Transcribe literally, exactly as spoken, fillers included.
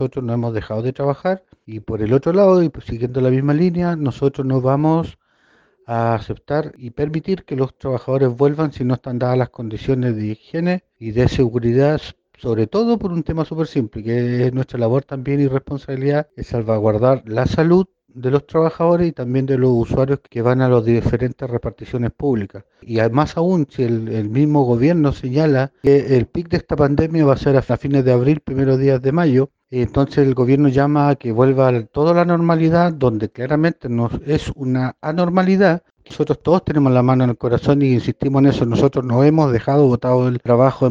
nosotros no hemos dejado de trabajar y por el otro lado, y pues siguiendo la misma línea, nosotros no vamos a aceptar y permitir que los trabajadores vuelvan si no están dadas las condiciones de higiene y de seguridad, sobre todo por un tema súper simple, que es nuestra labor también y responsabilidad, es salvaguardar la salud de los trabajadores y también de los usuarios que van a las diferentes reparticiones públicas. Y además aún, si el, el mismo gobierno señala que el pic de esta pandemia va a ser a fines de abril, primeros días de mayo, entonces el gobierno llama a que vuelva toda la normalidad, donde claramente nos es una anormalidad. Nosotros todos tenemos la mano en el corazón y insistimos en eso. Nosotros no hemos dejado botado el trabajo.